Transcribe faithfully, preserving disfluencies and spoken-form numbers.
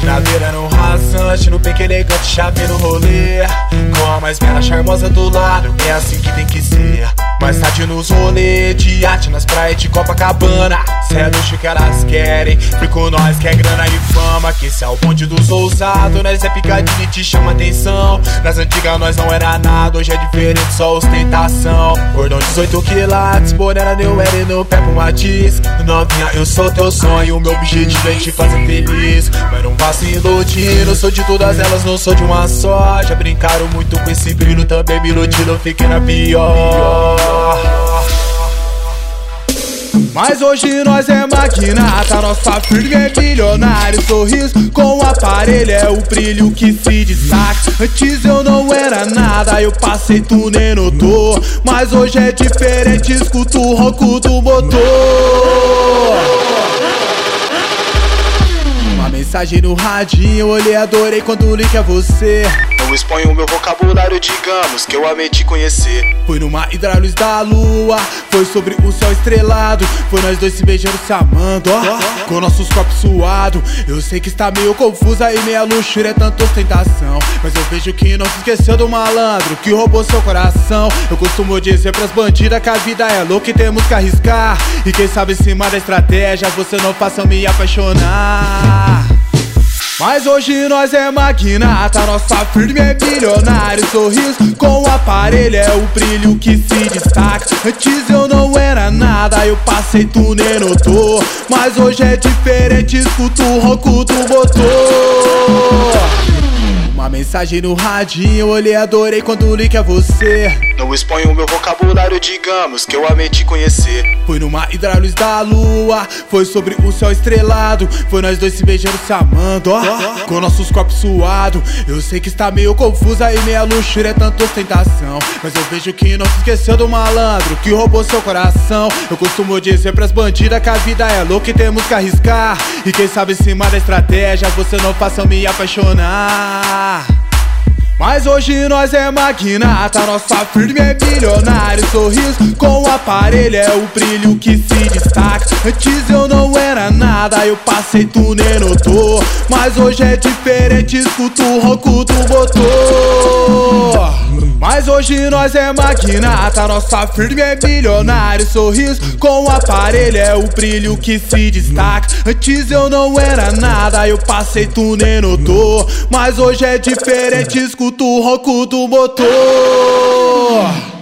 Na beira no rasante, no pique elegante, chave no rolê. Com a mais bela charmosa do lado, é assim que tem que ser. Mais tarde nos rolê, de arte nas praias de Copacabana. Cê é luxo que elas querem, fui com nós que é grana e fama. Que esse é o bonde dos ousados, nós é picadinho e te chama atenção. Nas antigas nós não era nada, hoje é diferente, só ostentação. Cordão dezoito quilates, morena New Era no pé pro Matiz. Novinha, eu sou teu sonho, meu objetivo é te fazer feliz. Mas não vá se iludindo, sou de todas elas, não sou de uma só. Já brincaram muito com esse brilho, também me iludiram, fiquei na pior. Mas hoje nós é magnata, nossa firma é milionário. Sorriso com o aparelho é o brilho que se destaca. Antes eu não era nada, eu passei, tu nem notou. Mas hoje é diferente, escuto o ronco do motor. Uma mensagem no radinho, eu olhei, adorei quando o link é você. Não exponho o meu vocabulário, digamos que eu amei te conhecer. Foi numa hidroluz da lua, foi sobre o céu estrelado. Foi nós dois se beijando, se amando, ó, com nossos corpos suados. Eu sei que está meio confusa e meia luxúria, é tanta ostentação. Mas eu vejo que não se esqueceu do malandro que roubou seu coração. Eu costumo dizer pras bandidas que a vida é louca e temos que arriscar. E quem sabe em cima da estratégia você não faça me apaixonar. Mas hoje nós é magnata, nossa firma é bilionário. Sorriso com o aparelho é o brilho que se destaca. Antes eu não era nada, eu passei, tu nem notou. Mas hoje é diferente, escuto o ronco do motor. Uma mensagem no radinho, eu olhei, adorei quando o link é você. Não exponho o meu vocabulário, digamos que eu amei te conhecer. Foi numa hidroluz da lua, foi sobre o céu estrelado. Foi nós dois se beijando, se amando, ó, com nossos corpos suados. Eu sei que está meio confusa e meia luxúria, é tanta ostentação. Mas eu vejo que não se esqueceu do malandro que roubou seu coração. Eu costumo dizer pras bandidas que a vida é louca e temos que arriscar. E quem sabe em cima da estratégia você não faça me apaixonar. Mas hoje nós é magnata, nossa firma é bilionário. Sorriso com o aparelho é o brilho que se destaca. Antes eu não era nada, eu passei, tu nem notou. Mas hoje é diferente, escuto o ronco do motor. Mas hoje nós é magnata, nossa firma é bilionário. Sorriso com o aparelho é o brilho que se destaca. Antes eu não era nada, eu passei, tu nem notou. Mas hoje é diferente, escuto o ronco do motor.